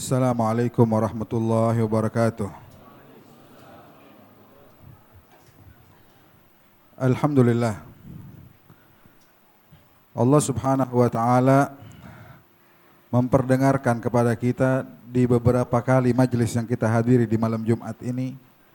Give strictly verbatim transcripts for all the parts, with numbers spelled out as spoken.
Assalamualaikum warahmatullahi wabarakatuh. Alhamdulillah, Allah subhanahu wa ta'ala memperdengarkan kepada kita di beberapa kali majelis yang kita hadiri di malam Jumat ini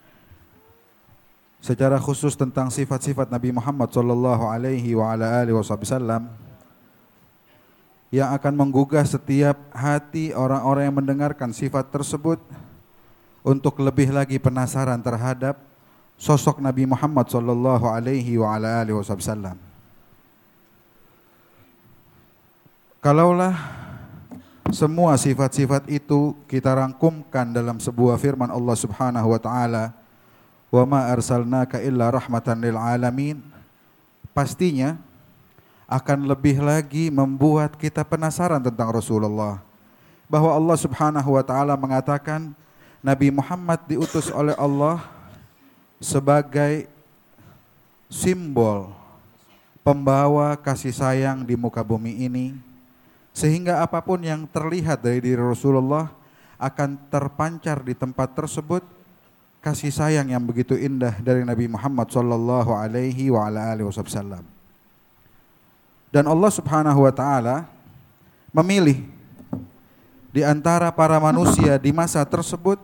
secara khusus tentang sifat-sifat Nabi Muhammad sallallahu alaihi wa ala alihi wasallam yang akan menggugah setiap hati orang-orang yang mendengarkan sifat tersebut untuk lebih lagi penasaran terhadap sosok Nabi Muhammad sallallahu alaihi wa ala alihi wasallam. Kalaulah semua sifat-sifat itu kita rangkumkan dalam sebuah firman Allah Subhanahu wa taala, "Wa ma arsalnaka illa rahmatan lil alamin," pastinya akan lebih lagi membuat kita penasaran tentang Rasulullah. Bahwa Allah Subhanahu wa taala mengatakan Nabi Muhammad diutus oleh Allah sebagai simbol pembawa kasih sayang di muka bumi ini, sehingga apapun yang terlihat dari diri Rasulullah akan terpancar di tempat tersebut kasih sayang yang begitu indah dari Nabi Muhammad sallallahu alaihi wa ala alihi wasallam. Dan Allah Subhanahu wa taala memilih di antara para manusia di masa tersebut,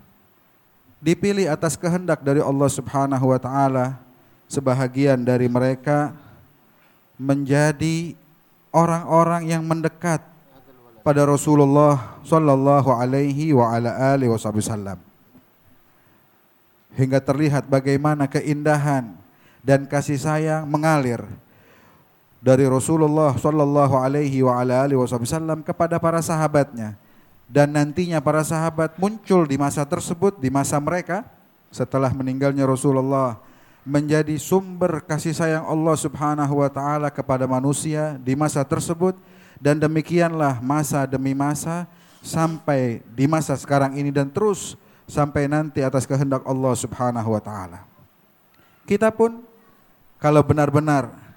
dipilih atas kehendak dari Allah Subhanahu wa taala sebahagian dari mereka menjadi orang-orang yang mendekat pada Rasulullah sallallahu alaihi wa ala alihi wasallam. Hingga terlihat bagaimana keindahan dan kasih sayang mengalir dari Rasulullah sallallahu alaihi wa ala alihi wasallam kepada para sahabatnya, dan nantinya para sahabat muncul di masa tersebut, di masa mereka setelah meninggalnya Rasulullah, menjadi sumber kasih sayang Allah Subhanahu wa taala kepada manusia di masa tersebut. Dan demikianlah masa demi masa sampai di masa sekarang ini dan terus sampai nanti atas kehendak Allah Subhanahu wa taala. Kita pun kalau benar-benar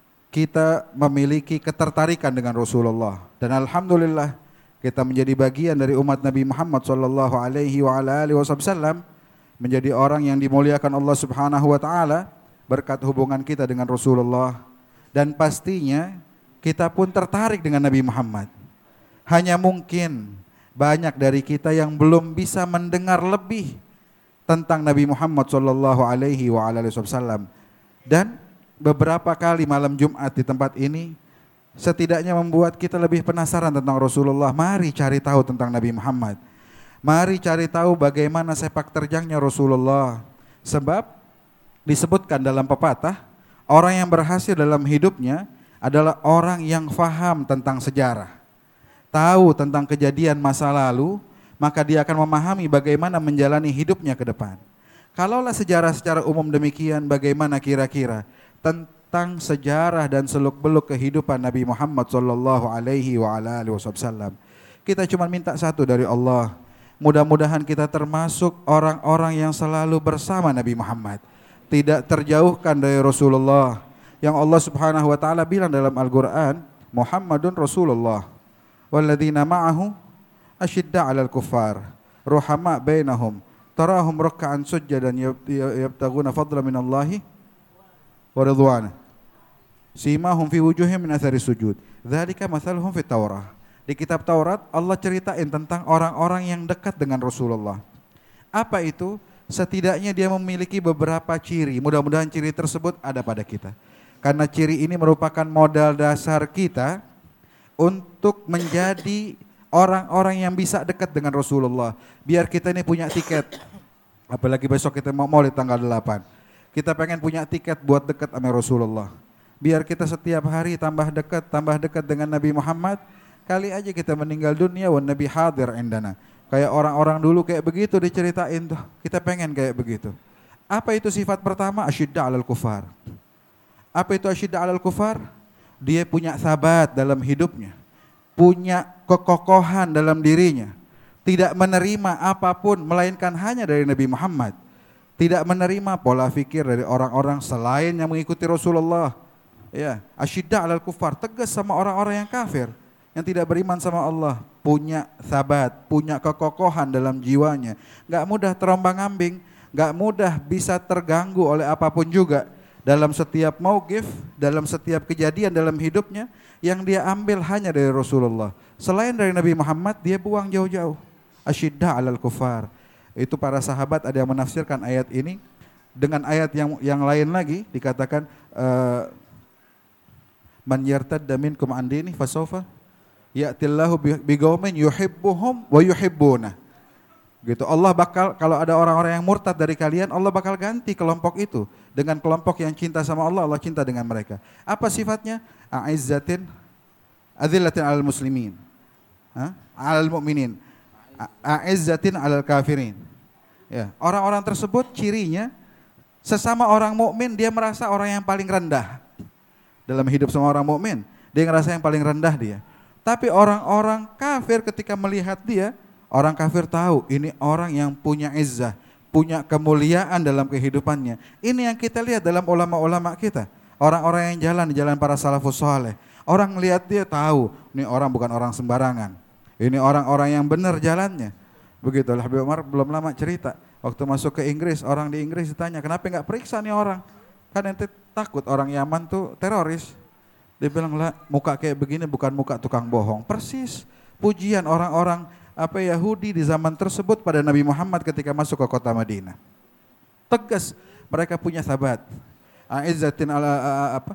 kita memiliki ketertarikan dengan Rasulullah, dan alhamdulillah kita menjadi bagian dari umat Nabi Muhammad sallallahu alaihi wa ala alihi wasallam, menjadi orang yang dimuliakan Allah Subhanahu wa taala berkat hubungan kita dengan Rasulullah, dan pastinya kita pun tertarik dengan Nabi Muhammad. Hanya mungkin banyak dari kita yang belum bisa mendengar lebih tentang Nabi Muhammad sallallahu alaihi wa ala alihi wasallam. Dan beberapa kali malam Jumat di tempat ini setidaknya membuat kita lebih penasaran tentang Rasulullah. Mari cari tahu tentang Nabi Muhammad. Mari cari tahu bagaimana sepak terjangnya Rasulullah. Sebab disebutkan dalam pepatah, orang yang berhasil dalam hidupnya adalah orang yang faham tentang sejarah, tahu tentang kejadian masa lalu, maka dia akan memahami bagaimana menjalani hidupnya ke depan. Kalaulah sejarah secara umum demikian, bagaimana kira-kira tentang sejarah dan seluk-beluk kehidupan Nabi Muhammad sallallahu alaihi wa ala alihi wasallam. Kita cuma minta satu dari Allah, mudah-mudahan kita termasuk orang-orang yang selalu bersama Nabi Muhammad, tidak terjauhkan dari Rasulullah, yang Allah Subhanahu wa taala bilang dalam Al-Qur'an, Muhammadun Rasulullah walladzina ma'ahu asyidda 'alal kuffar ruhama bainahum tarahum ruk'an sujjadan yabtaguna fadlan minallahi wa ridwana simahum fi wujuhihim min athari sujud dzalika mathaluhum fit Taurah. Di kitab Taurat Allah ceritain tentang orang-orang yang dekat dengan Rasulullah. Apa itu? Setidaknya dia memiliki beberapa ciri. Mudah-mudahan ciri tersebut ada pada kita, karena ciri ini merupakan modal dasar kita untuk menjadi orang-orang yang bisa dekat dengan Rasulullah. Biar kita ini punya tiket, apalagi besok kita mau maulid tanggal delapan. Kita pengen punya tiket buat dekat sama Rasulullah. Biar kita setiap hari tambah dekat, tambah dekat dengan Nabi Muhammad. Kali aja kita meninggal dunia, wan Nabi hadir indana. Kayak orang-orang dulu kayak begitu diceritain tuh. Kita pengen kayak begitu. Apa itu sifat pertama? Asyidda 'alal kufar. Apa itu asyidda 'alal kufar? Dia punya sabat dalam hidupnya, punya kekokohan dalam dirinya, tidak menerima apapun melainkan hanya dari Nabi Muhammad. Tidak menerima pola fikir dari orang-orang selain yang mengikuti Rasulullah. Ya, asyidda 'alal kufar, tegas sama orang-orang yang kafir, yang tidak beriman sama Allah. punya sabat, punya kekokohan dalam jiwanya, nggak mudah terombang-ambing, nggak mudah bisa terganggu oleh apapun juga dalam setiap mauqif, dalam setiap kejadian dalam hidupnya yang dia ambil hanya dari Rasulullah. Selain dari Nabi Muhammad dia buang jauh-jauh. Asyidda 'alal kufar. Itu para sahabat ada yang menafsirkan ayat ini dengan ayat yang yang lain lagi, dikatakan uh, man yartadda minkum an dini fasawfa ya'tillahu biqaumin yuhibbuhum wa yuhibbuna. Gitu. Allah bakal, kalau ada orang-orang yang murtad dari kalian, Allah bakal ganti kelompok itu dengan kelompok yang cinta sama Allah, Allah cinta dengan mereka. Apa sifatnya? A'izzatin adzillatin 'alal muslimin. Ha? 'Alal mu'minin. A'izzatin 'alal kafirin. Ya, orang-orang tersebut cirinya sesama orang mukmin dia merasa orang yang paling rendah. Dalam hidup semua orang mukmin, dia ngerasa yang paling rendah dia. Tapi orang-orang kafir ketika melihat dia, orang kafir tahu ini orang yang punya izzah, punya kemuliaan dalam kehidupannya. Ini yang kita lihat dalam ulama-ulama kita. Orang-orang yang jalan di jalan para salafus saleh. Orang lihat dia tahu, ini orang bukan orang sembarangan. Ini orang-orang yang benar jalannya. Begitulah Habib Umar belum lama cerita. Waktu masuk ke Inggris, orang di Inggris ditanya, kenapa nggak periksa nih orang? Kan ente takut orang Yaman tuh teroris. Dia bilang, lah muka kayak begini bukan muka tukang bohong. Persis pujian orang-orang apa Yahudi di zaman tersebut pada Nabi Muhammad ketika masuk ke kota Madinah. Tegas, mereka punya sabat. A'izzatin ala apa?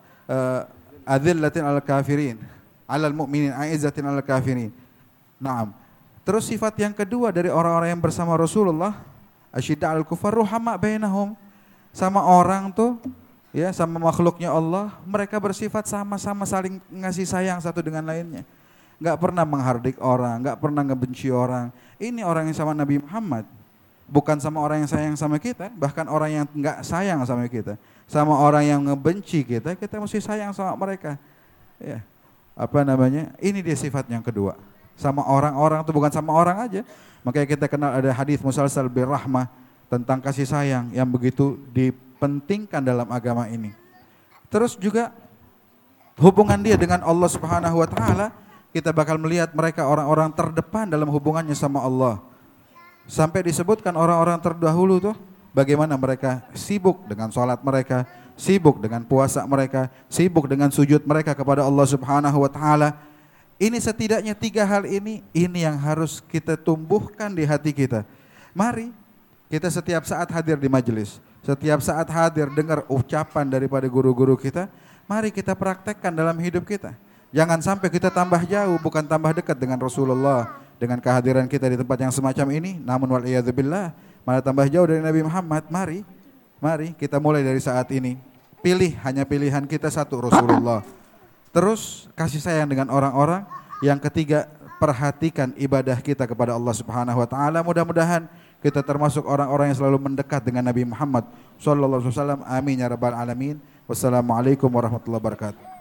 Adzillatin ala kafirin, alal mu'minin, a'izzatin ala kafirin. Naam. Terus sifat yang kedua dari orang-orang yang bersama Rasulullah, asyidda 'alal kufar ruhama bainahum. Sama orang tuh ya, sama makhluknya Allah, mereka bersifat sama-sama saling ngasih sayang satu dengan lainnya. Enggak pernah menghardik orang, enggak pernah ngebenci orang. Ini orang yang sama Nabi Muhammad. Bukan sama orang yang sayang sama kita, bahkan orang yang enggak sayang sama kita. Sama orang yang ngebenci kita, kita mesti sayang sama mereka. Ya. Apa namanya? Ini dia sifat yang kedua. Sama orang-orang itu bukan sama orang aja. Makanya kita kenal ada hadis musalsal birrahmah tentang kasih sayang yang begitu dipentingkan dalam agama ini. Terus juga hubungan dia dengan Allah Subhanahu wa taala, kita bakal melihat mereka orang-orang terdepan dalam hubungannya sama Allah. Sampai disebutkan orang-orang terdahulu tuh bagaimana mereka sibuk dengan sholat mereka, sibuk dengan puasa mereka, sibuk dengan sujud mereka kepada Allah Subhanahu wa taala. Ini setidaknya tiga hal ini, ini yang harus kita tumbuhkan di hati kita. Mari kita setiap saat hadir di majelis, setiap saat hadir dengar ucapan daripada guru-guru kita, mari kita praktekkan dalam hidup kita. Jangan sampai kita tambah jauh, bukan tambah dekat dengan Rasulullah, dengan kehadiran kita di tempat yang semacam ini, namun wal'iyadzubillah, malah tambah jauh dari Nabi Muhammad. Mari, mari kita mulai dari saat ini. Pilih, hanya pilihan kita satu, Rasulullah. Terus kasih sayang dengan orang-orang. Yang ketiga, perhatikan ibadah kita kepada Allah Subhanahu wa taala. Mudah-mudahan kita termasuk orang-orang yang selalu mendekat dengan Nabi Muhammad sallallahu alaihi wasallam. Amin ya rabbal alamin. Wassalamualaikum warahmatullahi wabarakatuh.